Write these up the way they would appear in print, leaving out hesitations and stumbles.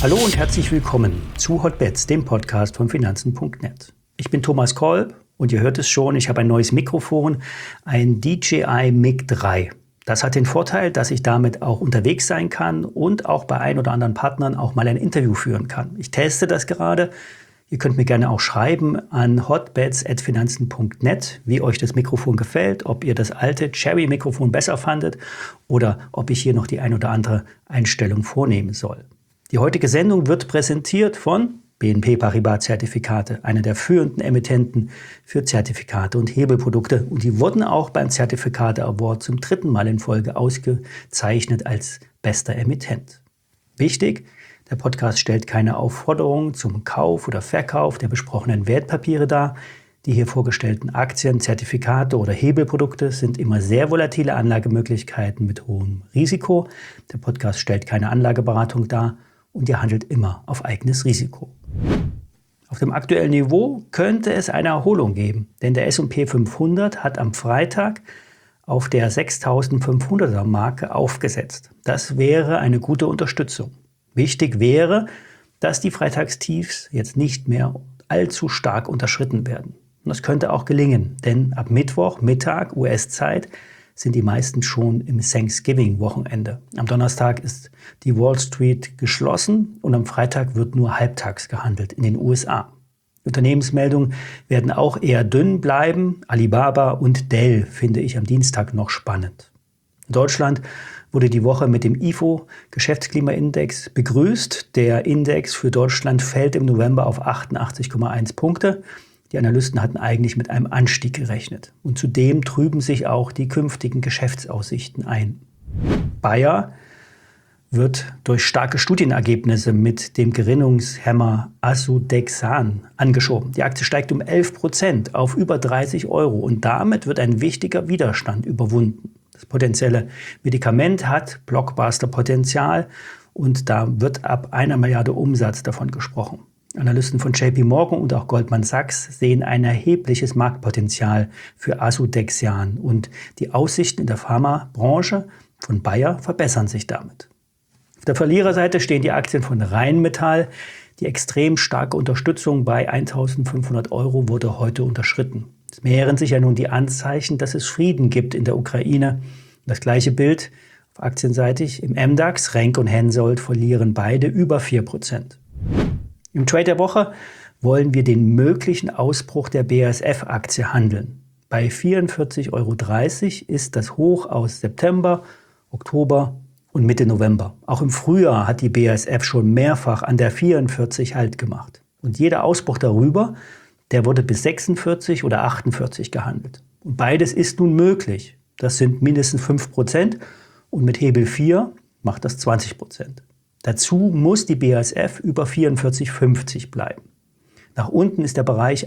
Hallo und herzlich willkommen zu Hotbets, dem Podcast von Finanzen.net. Ich bin Thomas Kolb und ihr hört es schon, ich habe ein neues Mikrofon, ein DJI Mic 3. Das hat den Vorteil, dass ich damit auch unterwegs sein kann und auch bei ein oder anderen Partnern auch mal ein Interview führen kann. Ich teste das gerade. Ihr könnt mir gerne auch schreiben an hotbets@finanzen.net, wie euch das Mikrofon gefällt, ob ihr das alte Cherry-Mikrofon besser fandet oder ob ich hier noch die ein oder andere Einstellung vornehmen soll. Die heutige Sendung wird präsentiert von BNP Paribas Zertifikate, einer der führenden Emittenten für Zertifikate und Hebelprodukte. Und die wurden auch beim Zertifikate Award zum 3. Mal in Folge ausgezeichnet als bester Emittent. Wichtig: Der Podcast stellt keine Aufforderung zum Kauf oder Verkauf der besprochenen Wertpapiere dar. Die hier vorgestellten Aktien, Zertifikate oder Hebelprodukte sind immer sehr volatile Anlagemöglichkeiten mit hohem Risiko. Der Podcast stellt keine Anlageberatung dar und ihr handelt immer auf eigenes Risiko. Auf dem aktuellen Niveau könnte es eine Erholung geben, denn der S&P 500 hat am Freitag auf der 6.500er Marke aufgesetzt. Das wäre eine gute Unterstützung. Wichtig wäre, dass die Freitagstiefs jetzt nicht mehr allzu stark unterschritten werden. Und das könnte auch gelingen, denn ab Mittwoch, Mittag, US-Zeit, sind die meisten schon im Thanksgiving-Wochenende. Am Donnerstag ist die Wall Street geschlossen und am Freitag wird nur halbtags gehandelt in den USA. Unternehmensmeldungen werden auch eher dünn bleiben. Alibaba und Dell finde ich am Dienstag noch spannend. In Deutschland wurde die Woche mit dem IFO-Geschäftsklimaindex begrüßt. Der Index für Deutschland fällt im November auf 88,1 Punkte. Die Analysten hatten eigentlich mit einem Anstieg gerechnet. Und zudem trüben sich auch die künftigen Geschäftsaussichten ein. Bayer wird durch starke Studienergebnisse mit dem Gerinnungshemmer Asudexan angeschoben. Die Aktie steigt um 11% auf über 30 Euro und damit wird ein wichtiger Widerstand überwunden. Das potenzielle Medikament hat Blockbuster-Potenzial und da wird ab 1 Milliarde Umsatz davon gesprochen. Analysten von JP Morgan und auch Goldman Sachs sehen ein erhebliches Marktpotenzial für Asudexan und die Aussichten in der Pharmabranche von Bayer verbessern sich damit. Auf der Verliererseite stehen die Aktien von Rheinmetall. Die extrem starke Unterstützung bei 1.500 Euro wurde heute unterschritten. Es mehren sich ja nun die Anzeichen, dass es Frieden gibt in der Ukraine. Das gleiche Bild auf aktienseitig im MDAX. Renk und Hensoldt verlieren beide über 4%. Im Trade der Woche wollen wir den möglichen Ausbruch der BASF-Aktie handeln. Bei 44,30 Euro ist das Hoch aus September, Oktober und Mitte November. Auch im Frühjahr hat die BASF schon mehrfach an der 44 Halt gemacht. Und jeder Ausbruch darüber, der wurde bis 46 oder 48 gehandelt. Und beides ist nun möglich. Das sind mindestens 5% und mit Hebel 4 macht das 20%. Dazu muss die BASF über 44,50 bleiben. Nach unten ist der Bereich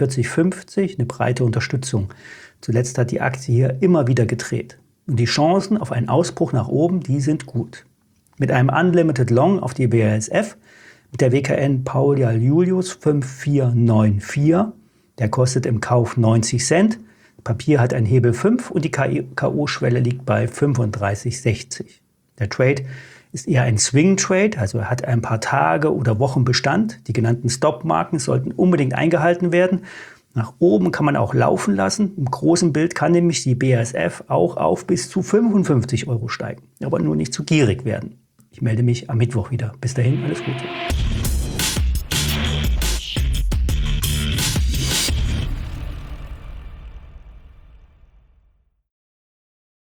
41,50 eine breite Unterstützung. Zuletzt hat die Aktie hier immer wieder gedreht. Und die Chancen auf einen Ausbruch nach oben, die sind gut. Mit einem Unlimited Long auf die BASF, mit der WKN Paul Julius 5494, der kostet im Kauf 90 Cent. Papier hat einen Hebel 5 und die K.O.-Schwelle liegt bei 35,60. Der Trade ist eher ein Swing-Trade, also er hat ein paar Tage oder Wochen Bestand. Die genannten Stop-Marken sollten unbedingt eingehalten werden. Nach oben kann man auch laufen lassen. Im großen Bild kann nämlich die BASF auch auf bis zu 55 Euro steigen. Aber nur nicht zu gierig werden. Ich melde mich am Mittwoch wieder. Bis dahin, alles Gute.